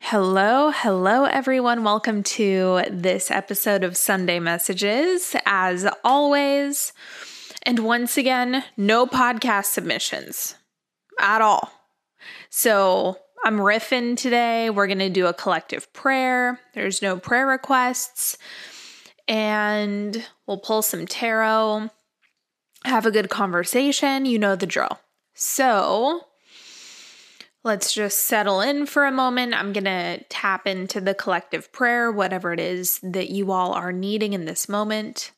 Hello, everyone. Welcome to this episode of Sunday Messages, as always. And once again, no podcast submissions at all. So I'm riffing today. We're going to do a collective prayer. There's no prayer requests. And we'll pull some tarot, have a good conversation. You know the drill. So let's just settle in for a moment. I'm going to tap into the collective prayer, whatever it is that you all are needing in this moment.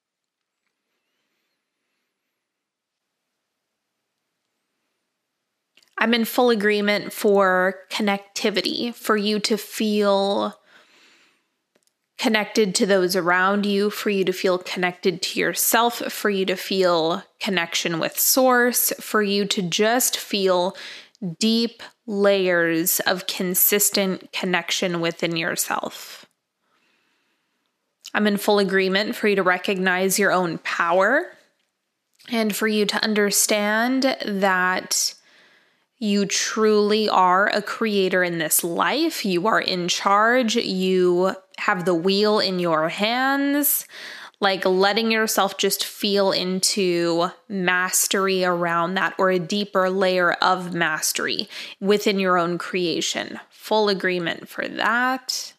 I'm in full agreement for connectivity, for you to feel connected to those around you, for you to feel connected to yourself, for you to feel connection with Source, for you to just feel deep layers of consistent connection within yourself. I'm in full agreement for you to recognize your own power and for you to understand that you truly are a creator in this life. You are in charge. You have the wheel in your hands. Like letting yourself just feel into mastery around that, or a deeper layer of mastery within your own creation. Full agreement for that.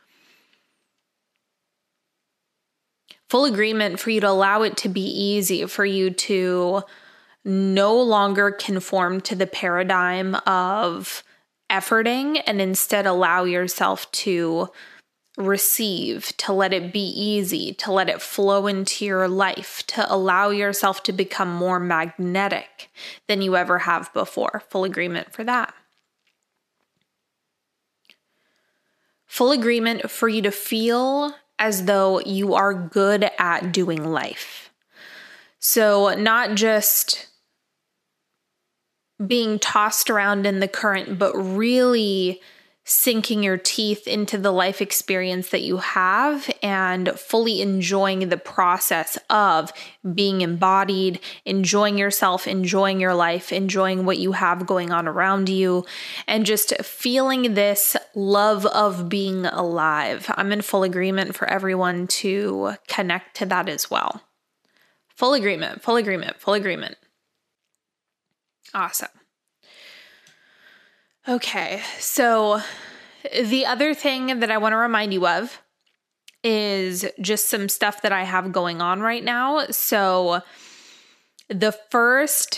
Full agreement for you to allow it to be easy, for you to no longer conform to the paradigm of efforting and instead allow yourself to receive, to let it be easy, to let it flow into your life, to allow yourself to become more magnetic than you ever have before. Full agreement for that. Full agreement for you to feel as though you are good at doing life. So not just being tossed around in the current, but really sinking your teeth into the life experience that you have and fully enjoying the process of being embodied, enjoying yourself, enjoying your life, enjoying what you have going on around you, and just feeling this love of being alive. I'm in full agreement for everyone to connect to that as well. Full agreement, full agreement, full agreement. Awesome. Okay, so the other thing that I want to remind you of is just some stuff that I have going on right now. So the first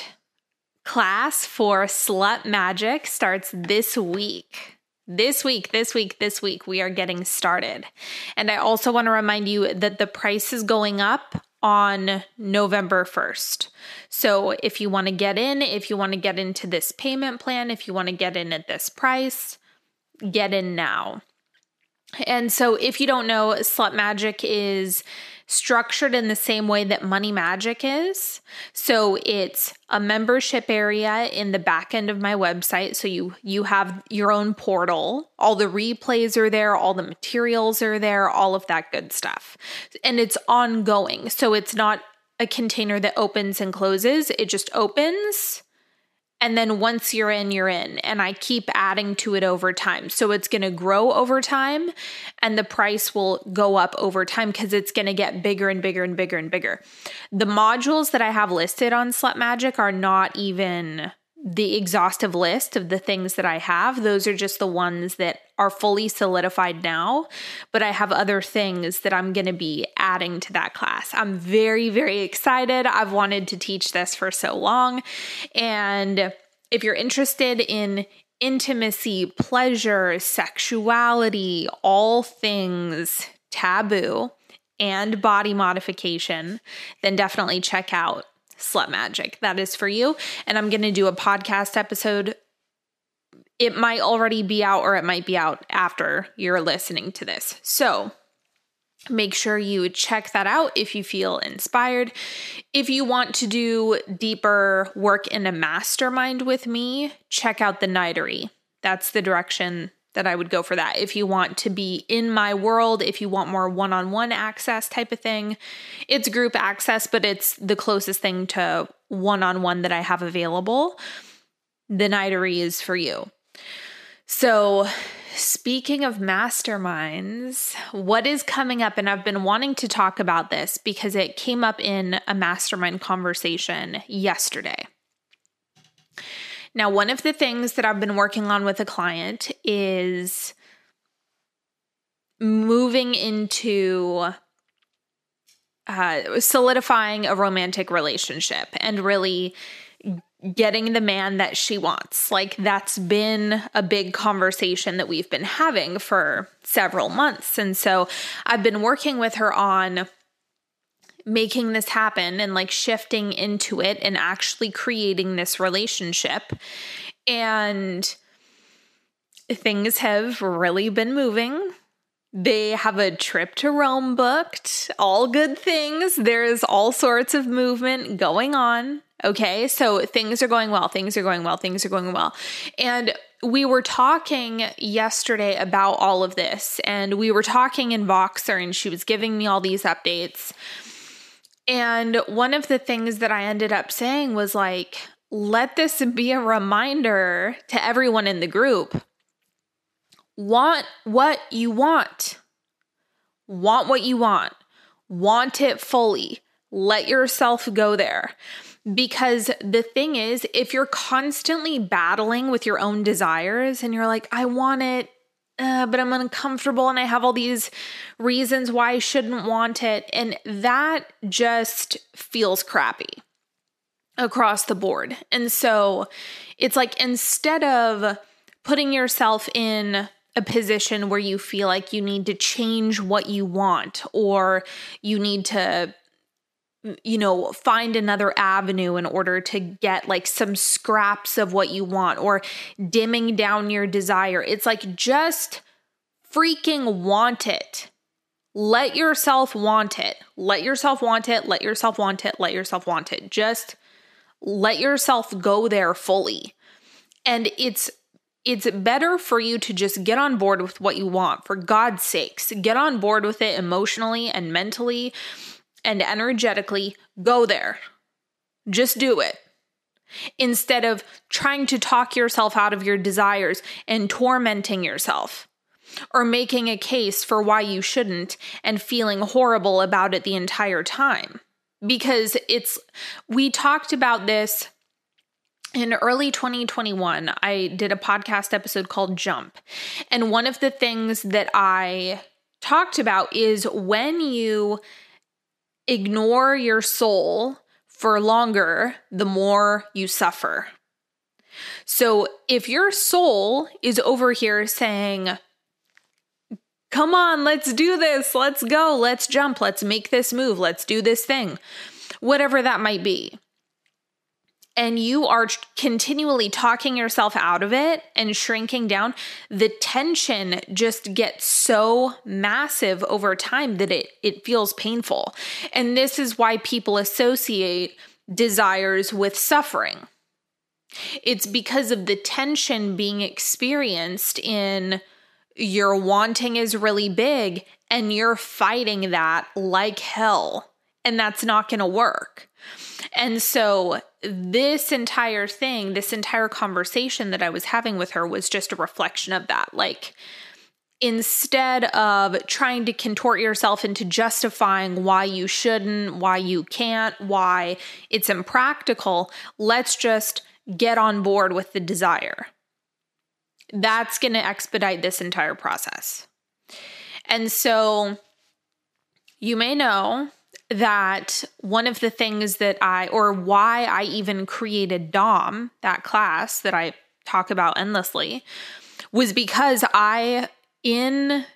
class for Slut Magic starts this week. This week, we are getting started. And I also want to remind you that the price is going up on November 1st. So if you want to get in, if you want to get into this payment plan, if you want to get in at this price, get in now. And so if you don't know, Slut Magic is structured in the same way that Money Magic is. So it's a membership area in the back end of my website. So you have your own portal. All the replays are there. All the materials are there. All of that good stuff. And it's ongoing. So it's not a container that opens and closes. It just opens. And then once you're in, you're in. And I keep adding to it over time. So it's going to grow over time and the price will go up over time because it's going to get bigger and bigger and bigger and bigger. The modules that I have listed on Slut Magic are not even the exhaustive list of the things that I have. Those are just the ones that are fully solidified now, but I have other things that I'm going to be adding to that class. I'm very, very excited. I've wanted to teach this for so long. And if you're interested in intimacy, pleasure, sexuality, all things taboo and body modification, then definitely check out Slut Magic. That is for you. And I'm going to do a podcast episode. It might already be out or it might be out after you're listening to this. So make sure you check that out if you feel inspired. If you want to do deeper work in a mastermind with me, check out the Nightery. That's the direction that I would go for that. If you want to be in my world, if you want more one-on-one access type of thing, it's group access, but it's the closest thing to one-on-one that I have available. The Nightery is for you. So speaking of masterminds, what is coming up, and I've been wanting to talk about this because it came up in a mastermind conversation yesterday. Now, one of the things that I've been working on with a client is moving into solidifying a romantic relationship and really getting the man that she wants. Like, that's been a big conversation that we've been having for several months. And so I've been working with her on making this happen and like shifting into it and actually creating this relationship. And things have really been moving. They have a trip to Rome booked, all good things. There's all sorts of movement going on. Okay, so things are going well, things are going well, things are going well. And we were talking yesterday about all of this, and we were talking in Voxer, and she was giving me all these updates. And one of the things that I ended up saying was like, let this be a reminder to everyone in the group. Want what you want. Want what you want. Want it fully. Let yourself go there. Because the thing is, if you're constantly battling with your own desires and you're like, I want it, but I'm uncomfortable and I have all these reasons why I shouldn't want it. And that just feels crappy across the board. And so it's like, instead of putting yourself in a position where you feel like you need to change what you want, or you need to, find another avenue in order to get like some scraps of what you want, or dimming down your desire. It's like, just freaking want it. Let yourself want it. Let yourself want it. Let yourself want it. Let yourself want it. Just let yourself go there fully. And it's better for you to just get on board with what you want. For God's sakes, get on board with it emotionally and mentally and energetically. Go there. Just do it. Instead of trying to talk yourself out of your desires and tormenting yourself, or making a case for why you shouldn't and feeling horrible about it the entire time. Because we talked about this in early 2021. I did a podcast episode called Jump. And one of the things that I talked about is when you ignore your soul for longer, the more you suffer. So if your soul is over here saying, come on, let's do this, let's go, let's jump, let's make this move, let's do this thing, whatever that might be, and you are continually talking yourself out of it and shrinking down, the tension just gets so massive over time that it feels painful. And this is why people associate desires with suffering. It's because of the tension being experienced in your wanting is really big and you're fighting that like hell, and that's not going to work. And so this entire thing, this entire conversation that I was having with her was just a reflection of that. Like, instead of trying to contort yourself into justifying why you shouldn't, why you can't, why it's impractical, let's just get on board with the desire. That's going to expedite this entire process. And so you may know that one of the things that why I even created DOM, that class that I talk about endlessly, was because I, in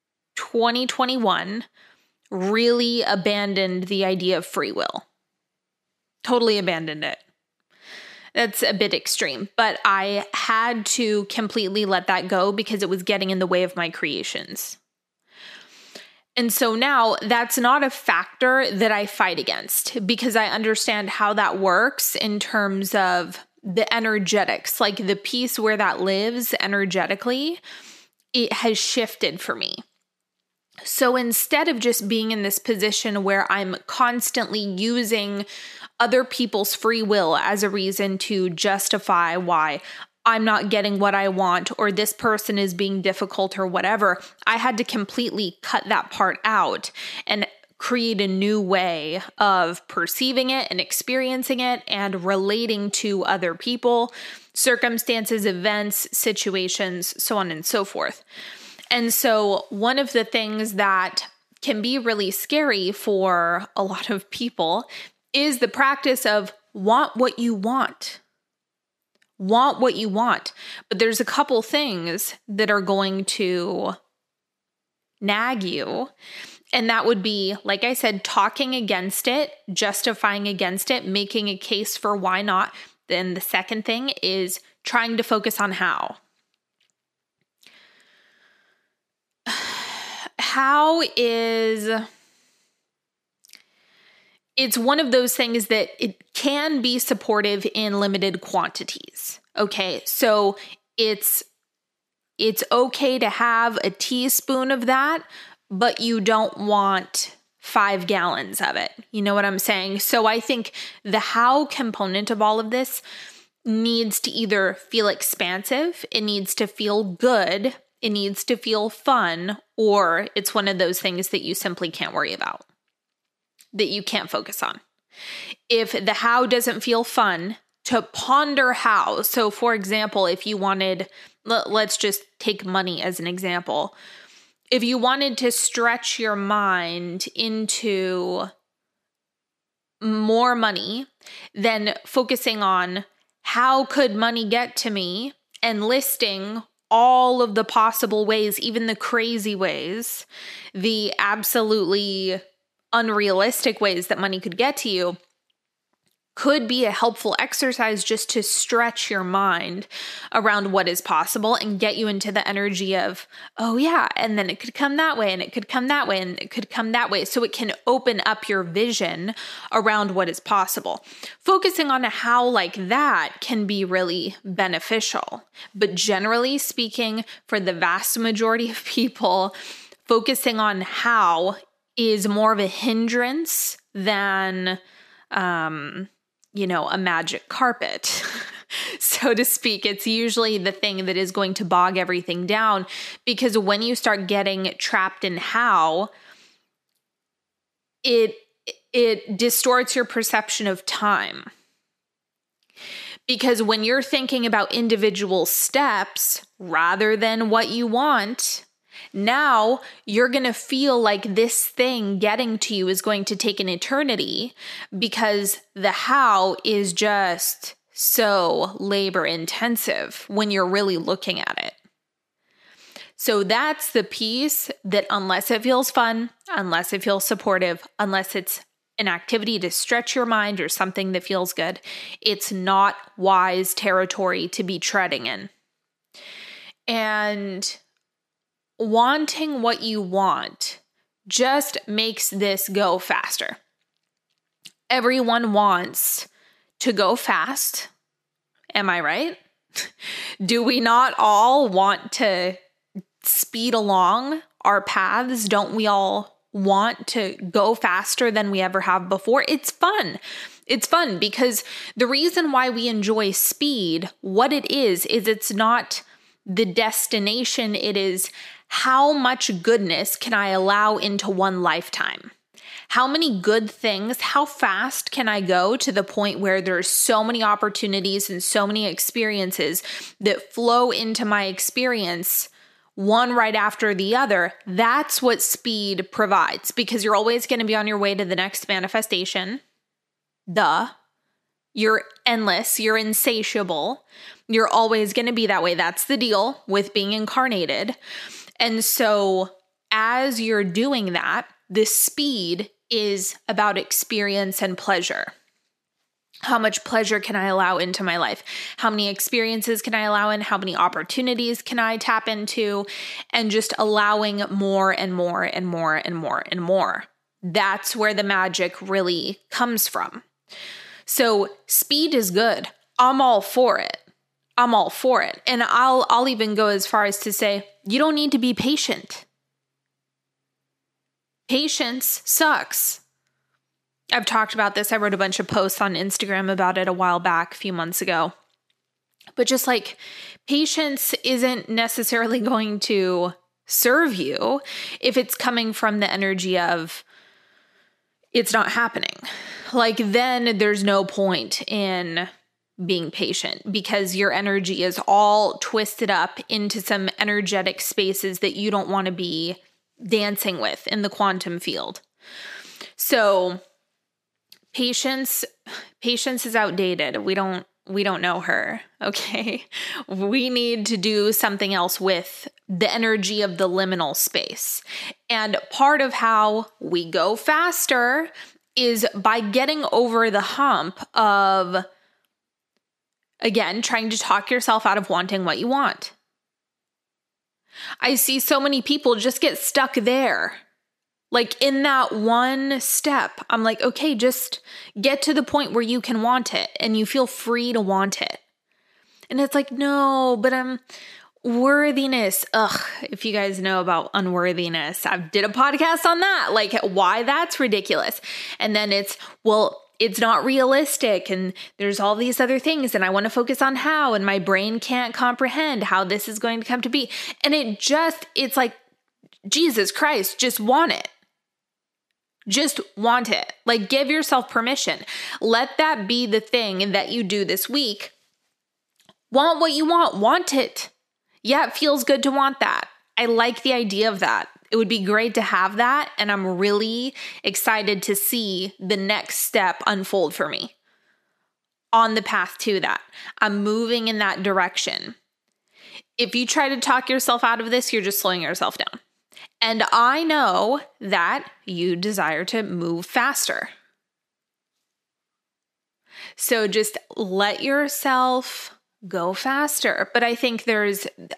2021, really abandoned the idea of free will. Totally abandoned it. That's a bit extreme, but I had to completely let that go because it was getting in the way of my creations. And so now that's not a factor that I fight against, because I understand how that works in terms of the energetics, like the piece where that lives energetically, it has shifted for me. So instead of just being in this position where I'm constantly using other people's free will as a reason to justify why I'm not getting what I want, or this person is being difficult or whatever. I had to completely cut that part out and create a new way of perceiving it and experiencing it and relating to other people, circumstances, events, situations, so on and so forth. And so one of the things that can be really scary for a lot of people is the practice of want what you want. Want what you want. But there's a couple things that are going to nag you. And that would be, like I said, talking against it, justifying against it, making a case for why not. Then the second thing is trying to focus on how. How is, it's one of those things that it can be supportive in limited quantities. Okay, so it's okay to have a teaspoon of that, but you don't want 5 gallons of it. You know what I'm saying? So I think the how component of all of this needs to either feel expansive, it needs to feel good, it needs to feel fun, or it's one of those things that you simply can't worry about, that you can't focus on. If the how doesn't feel fun, to ponder how. So for example, if you wanted, let's just take money as an example. If you wanted to stretch your mind into more money, then focusing on how could money get to me and listing all of the possible ways, even the crazy ways, the absolutely unrealistic ways that money could get to you, could be a helpful exercise just to stretch your mind around what is possible and get you into the energy of, oh yeah, and then it could come that way, and it could come that way, and it could come that way. So it can open up your vision around what is possible. Focusing on a how like that can be really beneficial. But generally speaking, for the vast majority of people, focusing on how is more of a hindrance than, a magic carpet, so to speak. It's usually the thing that is going to bog everything down, because when you start getting trapped in how, it distorts your perception of time. Because when you're thinking about individual steps rather than what you want, now you're going to feel like this thing getting to you is going to take an eternity, because the how is just so labor intensive when you're really looking at it. So that's the piece that, unless it feels fun, unless it feels supportive, unless it's an activity to stretch your mind or something that feels good, it's not wise territory to be treading in. And wanting what you want just makes this go faster. Everyone wants to go fast. Am I right? Do we not all want to speed along our paths? Don't we all want to go faster than we ever have before? It's fun. It's fun because the reason why we enjoy speed, what it is it's not the destination, it is how much goodness can I allow into one lifetime? How many good things, how fast can I go to the point where there's so many opportunities and so many experiences that flow into my experience, one right after the other? That's what speed provides, because you're always going to be on your way to the next manifestation. You're endless, you're insatiable. You're always going to be that way. That's the deal with being incarnated. And so as you're doing that, the speed is about experience and pleasure. How much pleasure can I allow into my life? How many experiences can I allow in? How many opportunities can I tap into? And just allowing more and more and more and more and more. That's where the magic really comes from. So speed is good. I'm all for it. I'm all for it. And I'll even go as far as to say, you don't need to be patient. Patience sucks. I've talked about this. I wrote a bunch of posts on Instagram about it a while back, a few months ago. But just like patience isn't necessarily going to serve you if it's coming from the energy of it's not happening. Like then there's no point in being patient because your energy is all twisted up into some energetic spaces that you don't want to be dancing with in the quantum field. So patience is outdated. We don't know her. Okay. We need to do something else with the energy of the liminal space. And part of how we go faster is by getting over the hump of, again, trying to talk yourself out of wanting what you want. I see so many people just get stuck there. Like in that one step, I'm like, okay, just get to the point where you can want it and you feel free to want it. And it's like, no, but worthiness. Ugh, if you guys know about unworthiness, I did a podcast on that, like why that's ridiculous. And then it's not realistic and there's all these other things and I want to focus on how, and my brain can't comprehend how this is going to come to be. And it's like, Jesus Christ, just want it. Just want it. Like give yourself permission. Let that be the thing that you do this week. Want what you want it. Yeah, it feels good to want that. I like the idea of that. It would be great to have that. And I'm really excited to see the next step unfold for me on the path to that. I'm moving in that direction. If you try to talk yourself out of this, you're just slowing yourself down. And I know that you desire to move faster. So just let yourself go faster. But I think there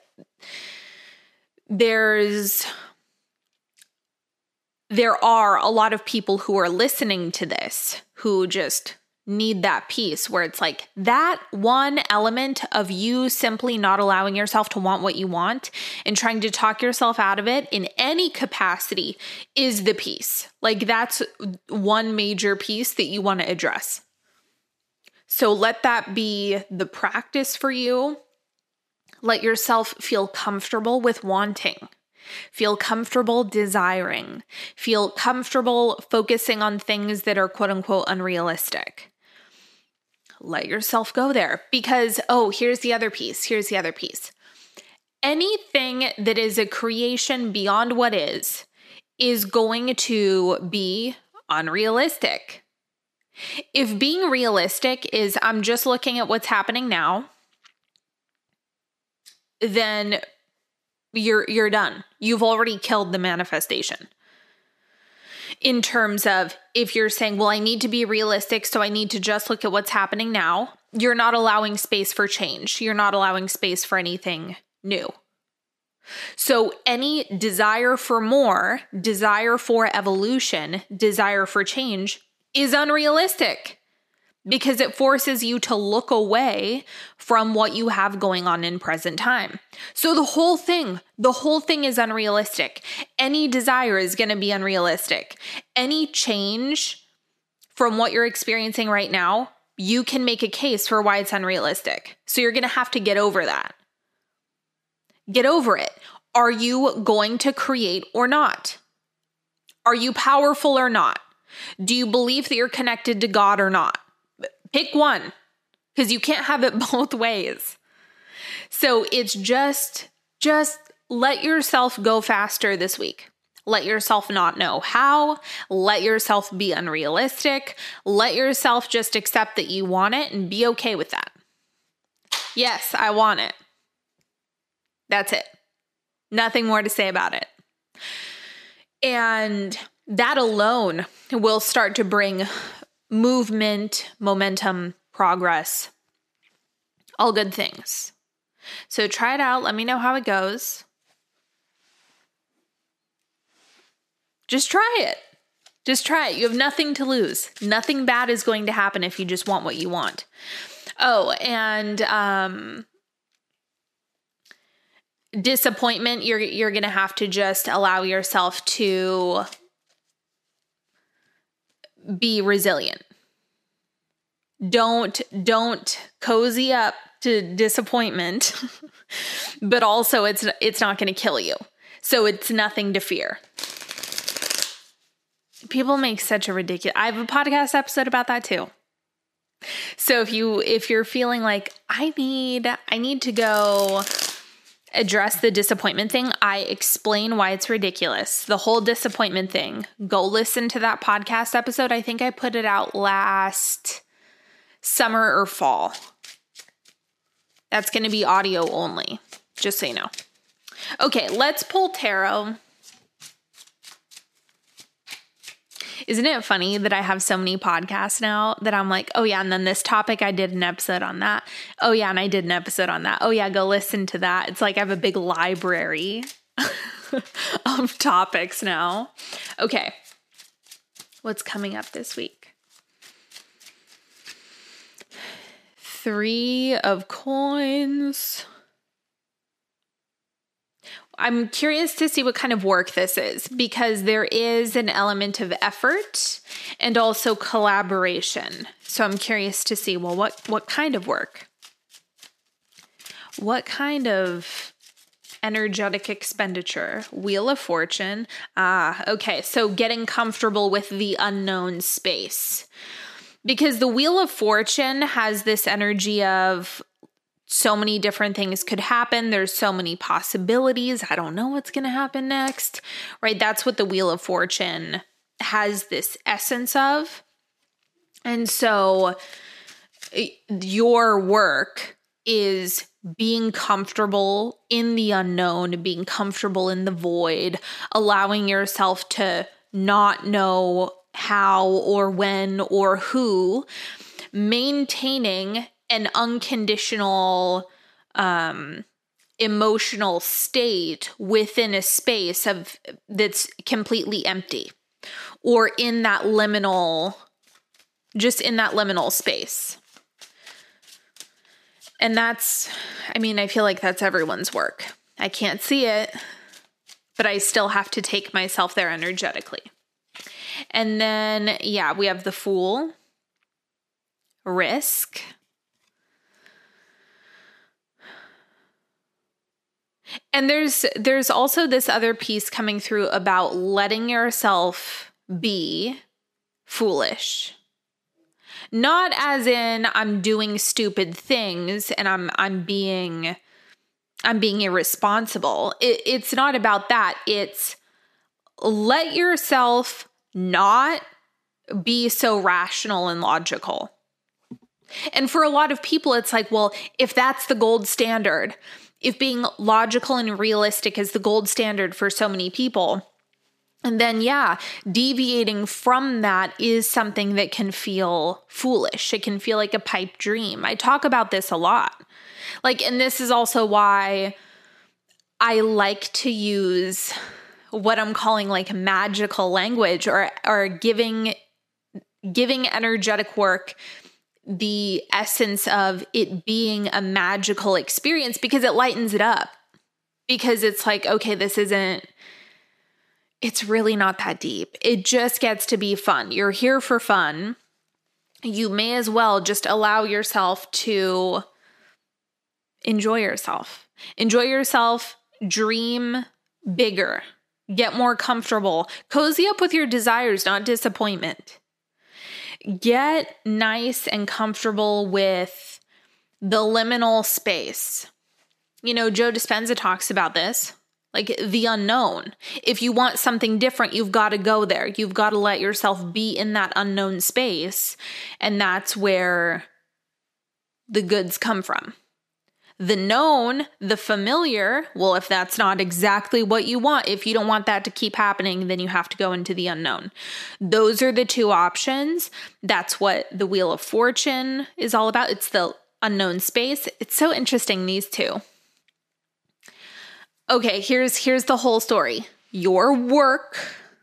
are a lot of people who are listening to this who just need that piece where it's like that one element of you simply not allowing yourself to want what you want and trying to talk yourself out of it in any capacity is the piece. Like that's one major piece that you want to address. So let that be the practice for you. Let yourself feel comfortable with wanting. Feel comfortable desiring. Feel comfortable focusing on things that are quote unquote unrealistic. Let yourself go there because, here's the other piece. Anything that is a creation beyond what is going to be unrealistic. If being realistic is I'm just looking at what's happening now, then you're done. You've already killed the manifestation. In terms of if you're saying, well, I need to be realistic, so I need to just look at what's happening now, you're not allowing space for change. You're not allowing space for anything new. So any desire for more, desire for evolution, desire for change is unrealistic because it forces you to look away from what you have going on in present time. So the whole thing is unrealistic. Any desire is going to be unrealistic. Any change from what you're experiencing right now, you can make a case for why it's unrealistic. So you're going to have to get over that. Get over it. Are you going to create or not? Are you powerful or not? Do you believe that you're connected to God or not? Pick one, because you can't have it both ways. So it's just let yourself go faster this week. Let yourself not know how. Let yourself be unrealistic. Let yourself just accept that you want it and be okay with that. Yes, I want it. That's it. Nothing more to say about it. And that alone will start to bring movement, momentum, progress, all good things. So try it out. Let me know how it goes. Just try it. Just try it. You have nothing to lose. Nothing bad is going to happen if you just want what you want. Oh, and disappointment, you're going to have to just allow yourself to be resilient. Don't cozy up to disappointment, but also it's not going to kill you. So it's nothing to fear. People make such a ridiculous. I have a podcast episode about that too. So if you're feeling like I need to go address the disappointment thing, I explain why it's ridiculous. The whole disappointment thing. Go listen to that podcast episode. I think I put it out last summer or fall. That's going to be audio only, just so you know. Okay, let's pull tarot. Isn't it funny that I have so many podcasts now that I'm like, oh yeah, and then this topic, I did an episode on that. Oh yeah, and I did an episode on that. Oh yeah, go listen to that. It's like I have a big library of topics now. Okay, what's coming up this week? 3 of coins. I'm curious to see what kind of work this is, because there is an element of effort and also collaboration. So I'm curious to see, well, what kind of work? What kind of energetic expenditure? Wheel of Fortune. Okay. So getting comfortable with the unknown space. Because the Wheel of Fortune has this energy of so many different things could happen. There's so many possibilities. I don't know what's going to happen next, right? That's what the Wheel of Fortune has this essence of. And so your work is being comfortable in the unknown, being comfortable in the void, allowing yourself to not know how or when or who, maintaining an unconditional emotional state within a space that's completely empty, or in that liminal space. And that's, I feel like that's everyone's work. I can't see it, but I still have to take myself there energetically. And then, yeah, we have the Fool, risk. And there's also this other piece coming through about letting yourself be foolish. Not as in I'm doing stupid things and I'm being irresponsible. It's not about that. It's let yourself not be so rational and logical. And for a lot of people, it's like, well, if that's the gold standard, if being logical and realistic is the gold standard for so many people, and then, yeah, deviating from that is something that can feel foolish. It can feel like a pipe dream. I talk about this a lot. And this is also why I like to use what I'm calling magical language, or giving energetic work the essence of it being a magical experience, because it lightens it up. Because it's like, okay, it's really not that deep. It just gets to be fun. You're here for fun. You may as well just allow yourself to enjoy yourself. Enjoy yourself, dream bigger, get more comfortable, cozy up with your desires, not disappointment. Get nice and comfortable with the liminal space. Joe Dispenza talks about this, the unknown. If you want something different, you've got to go there. You've got to let yourself be in that unknown space. And that's where the goods come from. The known, the familiar, well, if that's not exactly what you want, if you don't want that to keep happening, then you have to go into the unknown. Those are the two options. That's what the Wheel of Fortune is all about. It's the unknown space. It's so interesting, these two. Okay, here's the whole story. Your work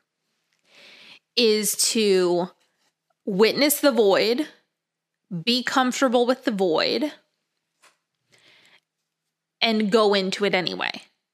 is to witness the void, be comfortable with the void, and go into it anyway.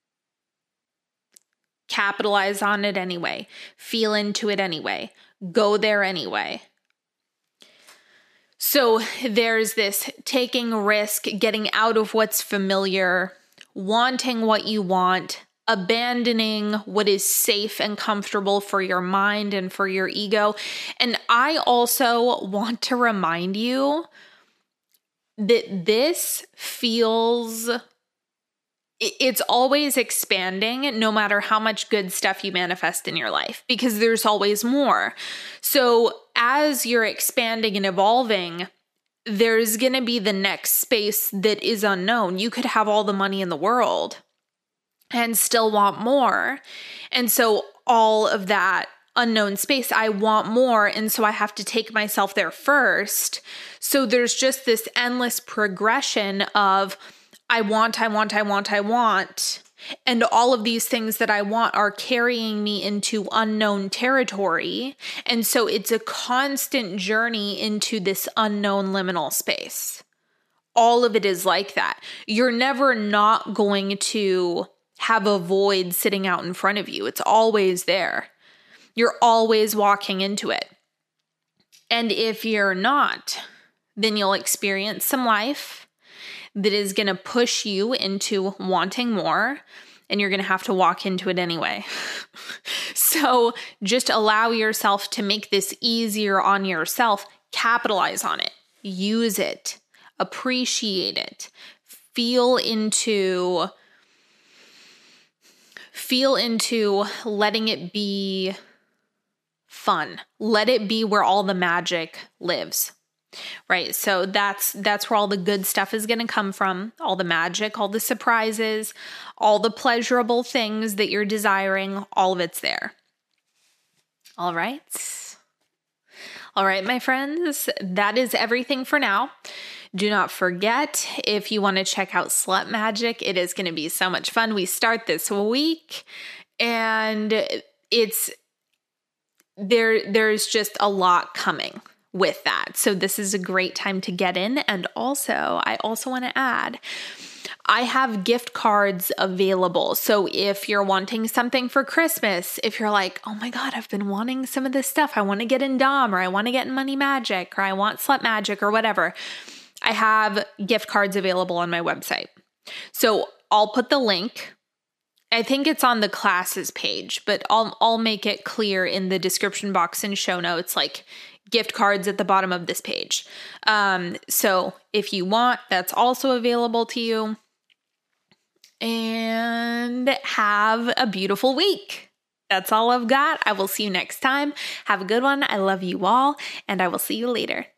Capitalize on it anyway. Feel into it anyway. Go there anyway. So there's this taking risk, getting out of what's familiar, wanting what you want, abandoning what is safe and comfortable for your mind and for your ego. And I also want to remind you that this feels, it's always expanding no matter how much good stuff you manifest in your life, because there's always more. So as you're expanding and evolving, there's going to be the next space that is unknown. You could have all the money in the world and still want more. And so all of that unknown space, I want more. And so I have to take myself there first. So there's just this endless progression of I want. And all of these things that I want are carrying me into unknown territory. And so it's a constant journey into this unknown liminal space. All of it is like that. You're never not going to have a void sitting out in front of you. It's always there. You're always walking into it. And if you're not, then you'll experience some life that is going to push you into wanting more, and you're going to have to walk into it anyway. So just allow yourself to make this easier on yourself. Capitalize on it. Use it. Appreciate it. Feel into letting it be fun. Let it be where all the magic lives. Right? So that's where all the good stuff is going to come from. All the magic, all the surprises, all the pleasurable things that you're desiring, all of it's there. All right. All right, my friends, that is everything for now. Do not forget, if you want to check out Slut Magic, it is going to be so much fun. We start this week, and there's just a lot coming with that. So this is a great time to get in. And also, I also want to add, I have gift cards available. So if you're wanting something for Christmas, if you're like, oh my God, I've been wanting some of this stuff. I want to get in Dom, or I want to get in Money Magic, or I want Slut Magic, or whatever. I have gift cards available on my website. So I'll put the link. I think it's on the classes page, but I'll make it clear in the description box and show notes, like gift cards at the bottom of this page. So if you want, that's also available to you. And have a beautiful week. That's all I've got. I will see you next time. Have a good one. I love you all, and I will see you later.